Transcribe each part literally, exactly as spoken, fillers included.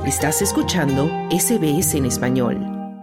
Estás escuchando S B S en español.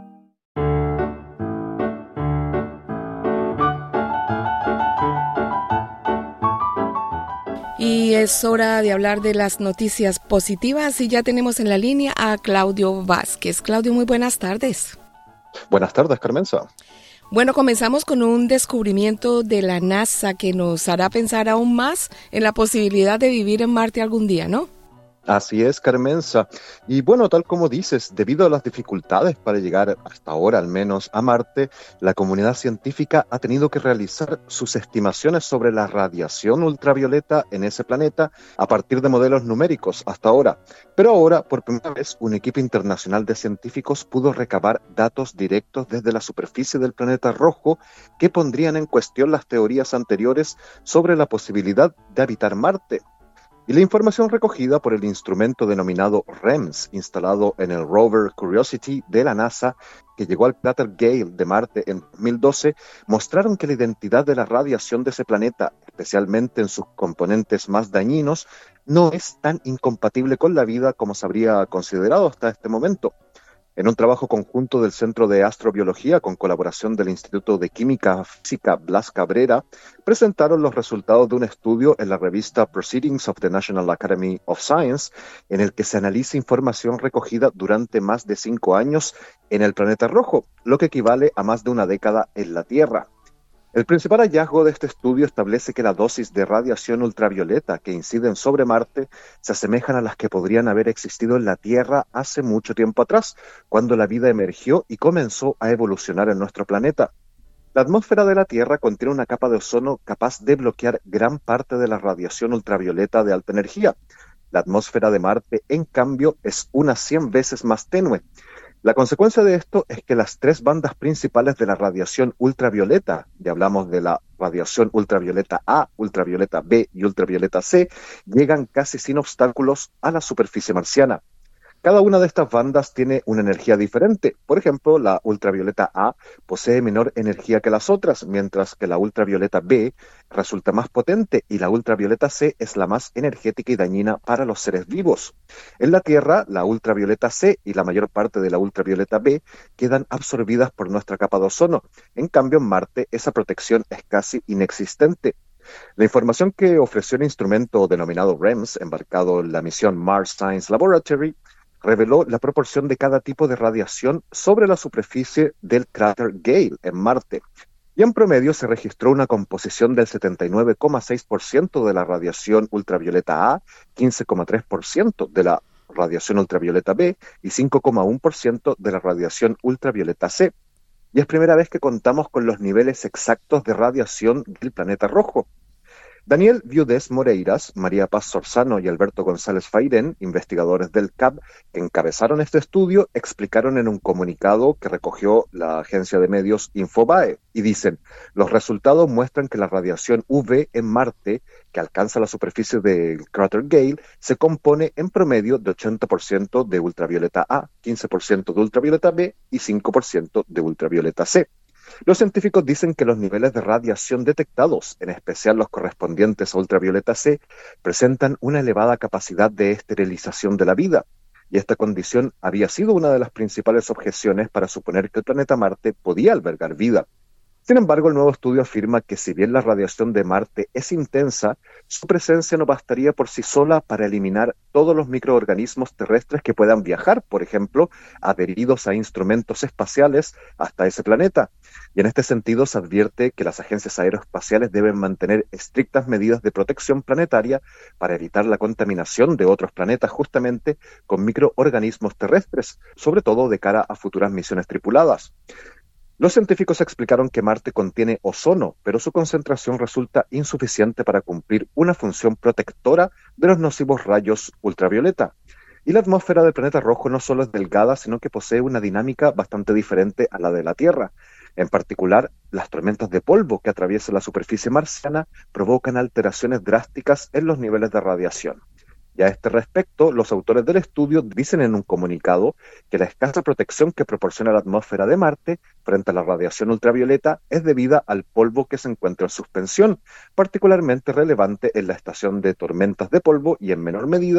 Y es hora de hablar de las noticias positivas y ya tenemos en la línea a Claudio Vázquez. Claudio, muy buenas tardes. Buenas tardes, Carmenza. Bueno, comenzamos con un descubrimiento de la NASA que nos hará pensar aún más en la posibilidad de vivir en Marte algún día, ¿no? Así es, Carmenza. Y bueno, tal como dices, debido a las dificultades para llegar hasta ahora al menos a Marte, la comunidad científica ha tenido que realizar sus estimaciones sobre la radiación ultravioleta en ese planeta a partir de modelos numéricos hasta ahora. Pero ahora, por primera vez, un equipo internacional de científicos pudo recabar datos directos desde la superficie del planeta rojo que pondrían en cuestión las teorías anteriores sobre la posibilidad de habitar Marte. Y la información recogida por el instrumento denominado REMS, instalado en el rover Curiosity de la NASA, que llegó al cráter Gale de Marte en dos mil doce, mostraron que la identidad de la radiación de ese planeta, especialmente en sus componentes más dañinos, no es tan incompatible con la vida como se habría considerado hasta este momento. En un trabajo conjunto del Centro de Astrobiología con colaboración del Instituto de Química Física Blas Cabrera, presentaron los resultados de un estudio en la revista Proceedings of the National Academy of Science, en el que se analiza información recogida durante más de cinco años en el planeta rojo, lo que equivale a más de una década en la Tierra. El principal hallazgo de este estudio establece que la dosis de radiación ultravioleta que inciden sobre Marte se asemejan a las que podrían haber existido en la Tierra hace mucho tiempo atrás, cuando la vida emergió y comenzó a evolucionar en nuestro planeta. La atmósfera de la Tierra contiene una capa de ozono capaz de bloquear gran parte de la radiación ultravioleta de alta energía. La atmósfera de Marte, en cambio, es unas cien veces más tenue. La consecuencia de esto es que las tres bandas principales de la radiación ultravioleta, y hablamos de la radiación ultravioleta A, ultravioleta B y ultravioleta C, llegan casi sin obstáculos a la superficie marciana. Cada una de estas bandas tiene una energía diferente. Por ejemplo, la ultravioleta A posee menor energía que las otras, mientras que la ultravioleta B resulta más potente y la ultravioleta C es la más energética y dañina para los seres vivos. En la Tierra, la ultravioleta C y la mayor parte de la ultravioleta B quedan absorbidas por nuestra capa de ozono. En cambio, en Marte, esa protección es casi inexistente. La información que ofreció el instrumento denominado REMS, embarcado en la misión Mars Science Laboratory, reveló la proporción de cada tipo de radiación sobre la superficie del cráter Gale en Marte. Y en promedio se registró una composición del setenta y nueve coma seis por ciento de la radiación ultravioleta A, quince coma tres por ciento de la radiación ultravioleta B y cinco coma uno por ciento de la radiación ultravioleta C. Y es primera vez que contamos con los niveles exactos de radiación del planeta rojo. Daniel Viudés Moreiras, María Paz Sorzano y Alberto González Fairén, investigadores del C A B que encabezaron este estudio, explicaron en un comunicado que recogió la agencia de medios Infobae y dicen: los resultados muestran que la radiación U V en Marte, que alcanza la superficie del cráter Gale, se compone en promedio de ochenta por ciento de ultravioleta A, quince por ciento de ultravioleta B y cinco por ciento de ultravioleta C. Los científicos dicen que los niveles de radiación detectados, en especial los correspondientes a ultravioleta C, presentan una elevada capacidad de esterilización de la vida, y esta condición había sido una de las principales objeciones para suponer que el planeta Marte podía albergar vida. Sin embargo, el nuevo estudio afirma que si bien la radiación de Marte es intensa, su presencia no bastaría por sí sola para eliminar todos los microorganismos terrestres que puedan viajar, por ejemplo, adheridos a instrumentos espaciales hasta ese planeta. Y en este sentido se advierte que las agencias aeroespaciales deben mantener estrictas medidas de protección planetaria para evitar la contaminación de otros planetas justamente con microorganismos terrestres, sobre todo de cara a futuras misiones tripuladas. Los científicos explicaron que Marte contiene ozono, pero su concentración resulta insuficiente para cumplir una función protectora de los nocivos rayos ultravioleta. Y la atmósfera del planeta rojo no solo es delgada, sino que posee una dinámica bastante diferente a la de la Tierra. En particular, las tormentas de polvo que atraviesan la superficie marciana provocan alteraciones drásticas en los niveles de radiación. Y a este respecto, los autores del estudio dicen en un comunicado que la escasa protección que proporciona la atmósfera de Marte frente a la radiación ultravioleta es debida al polvo que se encuentra en suspensión, particularmente relevante en la estación de tormentas de polvo y en menor medida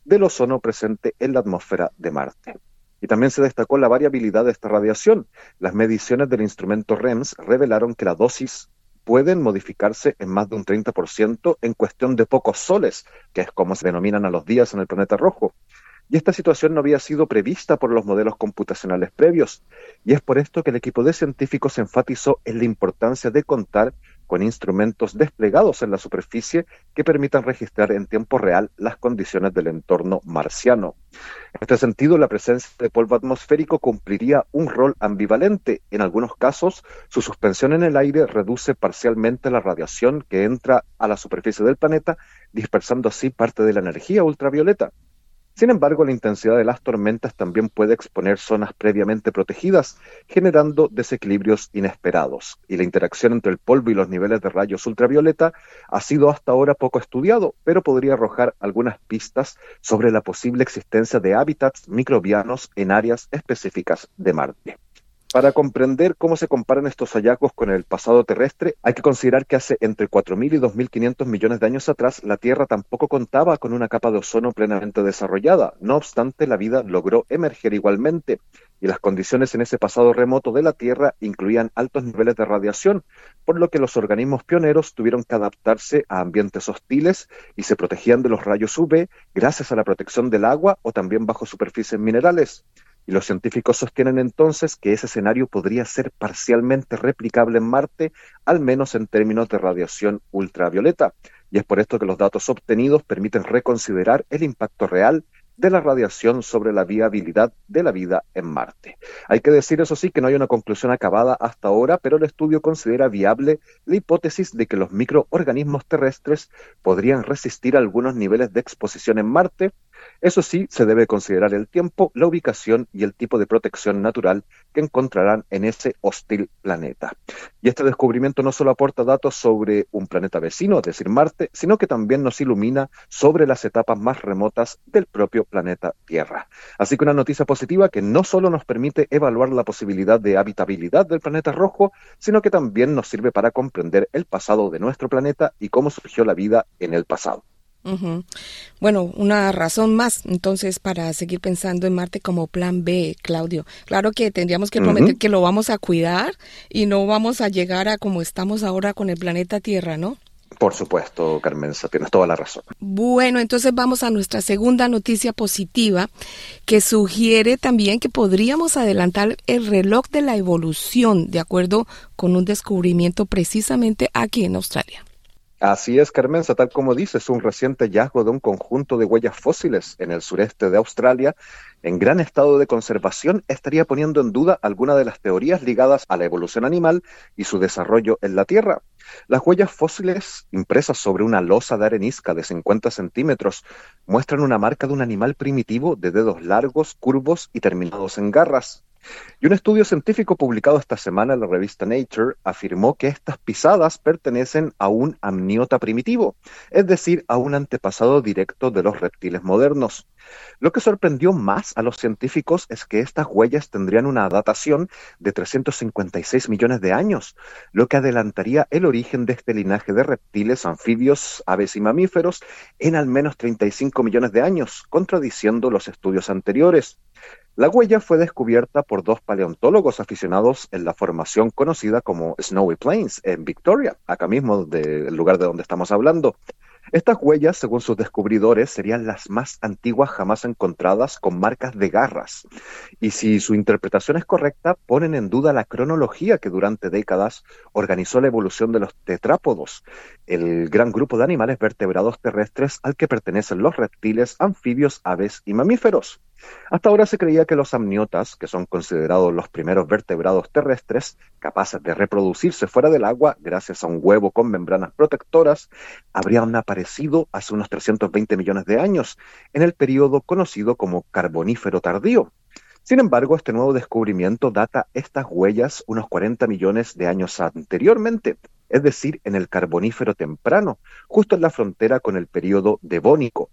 del ozono presente en la atmósfera de Marte. Y también se destacó la variabilidad de esta radiación. Las mediciones del instrumento REMS revelaron que la dosis pueden modificarse en más de un treinta por ciento en cuestión de pocos soles, que es como se denominan a los días en el planeta rojo. Y esta situación no había sido prevista por los modelos computacionales previos, y es por esto que el equipo de científicos enfatizó en la importancia de contar con instrumentos desplegados en la superficie que permitan registrar en tiempo real las condiciones del entorno marciano. En este sentido, la presencia de polvo atmosférico cumpliría un rol ambivalente. En algunos casos, su suspensión en el aire reduce parcialmente la radiación que entra a la superficie del planeta, dispersando así parte de la energía ultravioleta. Sin embargo, la intensidad de las tormentas también puede exponer zonas previamente protegidas, generando desequilibrios inesperados. Y la interacción entre el polvo y los niveles de rayos ultravioleta ha sido hasta ahora poco estudiado, pero podría arrojar algunas pistas sobre la posible existencia de hábitats microbianos en áreas específicas de Marte. Para comprender cómo se comparan estos hallazgos con el pasado terrestre, hay que considerar que hace entre cuatro mil y dos mil quinientos millones de años atrás, la Tierra tampoco contaba con una capa de ozono plenamente desarrollada. No obstante, la vida logró emerger igualmente, y las condiciones en ese pasado remoto de la Tierra incluían altos niveles de radiación, por lo que los organismos pioneros tuvieron que adaptarse a ambientes hostiles y se protegían de los rayos U V gracias a la protección del agua o también bajo superficies minerales. Y los científicos sostienen entonces que ese escenario podría ser parcialmente replicable en Marte, al menos en términos de radiación ultravioleta. Y es por esto que los datos obtenidos permiten reconsiderar el impacto real de la radiación sobre la viabilidad de la vida en Marte. Hay que decir, eso sí, que no hay una conclusión acabada hasta ahora, pero el estudio considera viable la hipótesis de que los microorganismos terrestres podrían resistir algunos niveles de exposición en Marte. Eso sí, se debe considerar el tiempo, la ubicación y el tipo de protección natural que encontrarán en ese hostil planeta. Y este descubrimiento no solo aporta datos sobre un planeta vecino, es decir, Marte, sino que también nos ilumina sobre las etapas más remotas del propio planeta Tierra. Así que una noticia positiva que no solo nos permite evaluar la posibilidad de habitabilidad del planeta rojo, sino que también nos sirve para comprender el pasado de nuestro planeta y cómo surgió la vida en el pasado. Uh-huh. Bueno, una razón más entonces para seguir pensando en Marte como plan B, Claudio. Claro que tendríamos que prometer uh-huh. que lo vamos a cuidar y no vamos a llegar a como estamos ahora con el planeta Tierra, ¿no? Por supuesto, Carmenza, tienes toda la razón. Bueno, entonces vamos a nuestra segunda noticia positiva, que sugiere también que podríamos adelantar el reloj de la evolución, de acuerdo con un descubrimiento precisamente aquí en Australia. Así es, Carmenza, tal como dices, un reciente hallazgo de un conjunto de huellas fósiles en el sureste de Australia, en gran estado de conservación, estaría poniendo en duda alguna de las teorías ligadas a la evolución animal y su desarrollo en la Tierra. Las huellas fósiles, impresas sobre una losa de arenisca de cincuenta centímetros, muestran una marca de un animal primitivo de dedos largos, curvos y terminados en garras. Y un estudio científico publicado esta semana en la revista Nature afirmó que estas pisadas pertenecen a un amniota primitivo, es decir, a un antepasado directo de los reptiles modernos. Lo que sorprendió más a los científicos es que estas huellas tendrían una datación de trescientos cincuenta y seis millones de años, lo que adelantaría el origen de este linaje de reptiles, anfibios, aves y mamíferos en al menos treinta y cinco millones de años, contradiciendo los estudios anteriores. La huella fue descubierta por dos paleontólogos aficionados en la formación conocida como Snowy Plains, en Victoria, acá mismo del lugar de donde estamos hablando. Estas huellas, según sus descubridores, serían las más antiguas jamás encontradas con marcas de garras. Y si su interpretación es correcta, ponen en duda la cronología que durante décadas organizó la evolución de los tetrápodos, el gran grupo de animales vertebrados terrestres al que pertenecen los reptiles, anfibios, aves y mamíferos. Hasta ahora se creía que los amniotas, que son considerados los primeros vertebrados terrestres, capaces de reproducirse fuera del agua gracias a un huevo con membranas protectoras, habrían aparecido hace unos trescientos veinte millones de años, en el periodo conocido como Carbonífero tardío. Sin embargo, este nuevo descubrimiento data estas huellas unos cuarenta millones de años anteriormente, es decir, en el Carbonífero temprano, justo en la frontera con el periodo Devónico.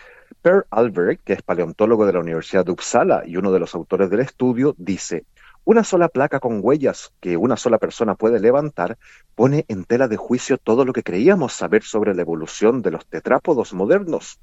Per Alberg, que es paleontólogo de la Universidad de Uppsala y uno de los autores del estudio, dice: una sola placa con huellas que una sola persona puede levantar pone en tela de juicio todo lo que creíamos saber sobre la evolución de los tetrápodos modernos.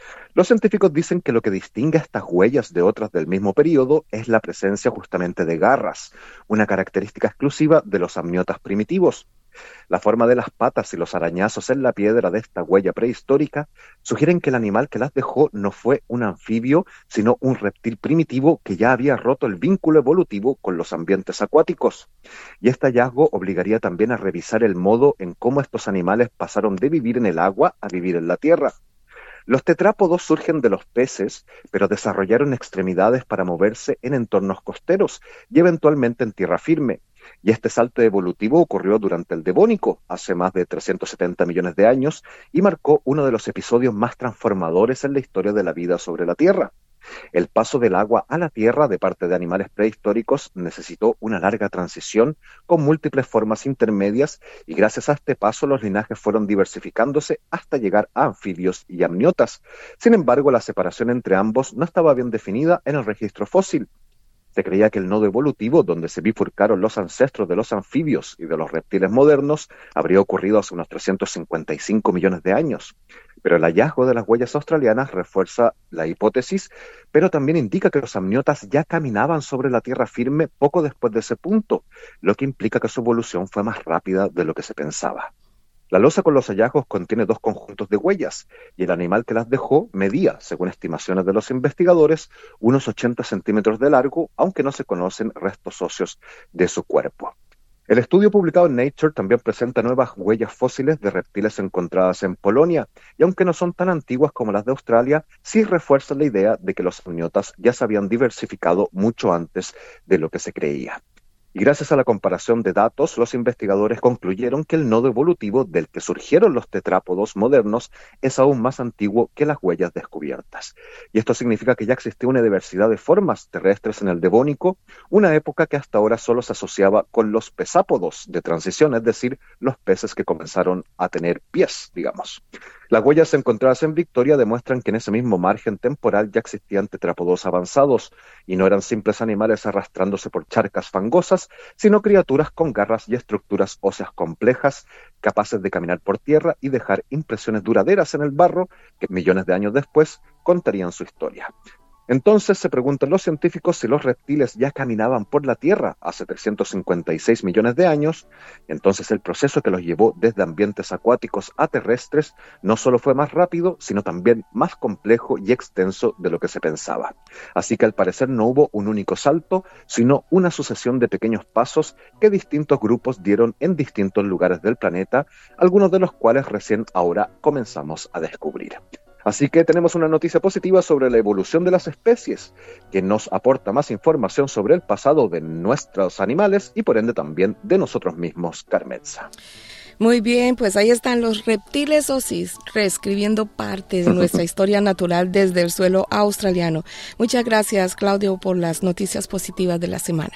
Los científicos dicen que lo que distingue a estas huellas de otras del mismo período es la presencia justamente de garras, una característica exclusiva de los amniotas primitivos. La forma de las patas y los arañazos en la piedra de esta huella prehistórica sugieren que el animal que las dejó no fue un anfibio, sino un reptil primitivo que ya había roto el vínculo evolutivo con los ambientes acuáticos. Y este hallazgo obligaría también a revisar el modo en cómo estos animales pasaron de vivir en el agua a vivir en la tierra. Los tetrápodos surgen de los peces, pero desarrollaron extremidades para moverse en entornos costeros y eventualmente en tierra firme. Y este salto evolutivo ocurrió durante el Devónico, hace más de trescientos setenta millones de años, y marcó uno de los episodios más transformadores en la historia de la vida sobre la Tierra. El paso del agua a la Tierra de parte de animales prehistóricos necesitó una larga transición con múltiples formas intermedias, y gracias a este paso los linajes fueron diversificándose hasta llegar a anfibios y amniotas. Sin embargo, la separación entre ambos no estaba bien definida en el registro fósil. Se creía que el nodo evolutivo, donde se bifurcaron los ancestros de los anfibios y de los reptiles modernos, habría ocurrido hace unos trescientos cincuenta y cinco millones de años. Pero el hallazgo de las huellas australianas refuerza la hipótesis, pero también indica que los amniotas ya caminaban sobre la tierra firme poco después de ese punto, lo que implica que su evolución fue más rápida de lo que se pensaba. La losa con los hallazgos contiene dos conjuntos de huellas, y el animal que las dejó medía, según estimaciones de los investigadores, unos ochenta centímetros de largo, aunque no se conocen restos óseos de su cuerpo. El estudio publicado en Nature también presenta nuevas huellas fósiles de reptiles encontradas en Polonia, y aunque no son tan antiguas como las de Australia, sí refuerzan la idea de que los amniotas ya se habían diversificado mucho antes de lo que se creía. Y gracias a la comparación de datos, los investigadores concluyeron que el nodo evolutivo del que surgieron los tetrápodos modernos es aún más antiguo que las huellas descubiertas. Y esto significa que ya existía una diversidad de formas terrestres en el Devónico, una época que hasta ahora solo se asociaba con los pesápodos de transición, es decir, los peces que comenzaron a tener pies, digamos. Las huellas encontradas en Victoria demuestran que en ese mismo margen temporal ya existían tetrápodos avanzados, y no eran simples animales arrastrándose por charcas fangosas, sino criaturas con garras y estructuras óseas complejas, capaces de caminar por tierra y dejar impresiones duraderas en el barro que millones de años después contarían su historia. Entonces se preguntan los científicos si los reptiles ya caminaban por la Tierra hace trescientos cincuenta y seis millones de años, y entonces el proceso que los llevó desde ambientes acuáticos a terrestres no solo fue más rápido, sino también más complejo y extenso de lo que se pensaba. Así que al parecer no hubo un único salto, sino una sucesión de pequeños pasos que distintos grupos dieron en distintos lugares del planeta, algunos de los cuales recién ahora comenzamos a descubrir. Así que tenemos una noticia positiva sobre la evolución de las especies, que nos aporta más información sobre el pasado de nuestros animales y por ende también de nosotros mismos, Carmenza. Muy bien, pues ahí están los reptiles osis, reescribiendo parte de nuestra historia natural desde el suelo australiano. Muchas gracias, Claudio, por las noticias positivas de la semana.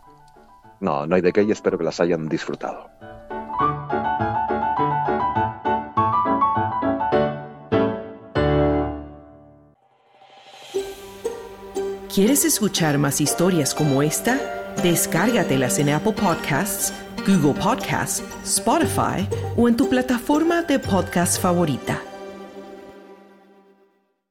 No, no hay de qué y espero que las hayan disfrutado. ¿Quieres escuchar más historias como esta? Descárgatelas en Apple Podcasts, Google Podcasts, Spotify o en tu plataforma de podcast favorita.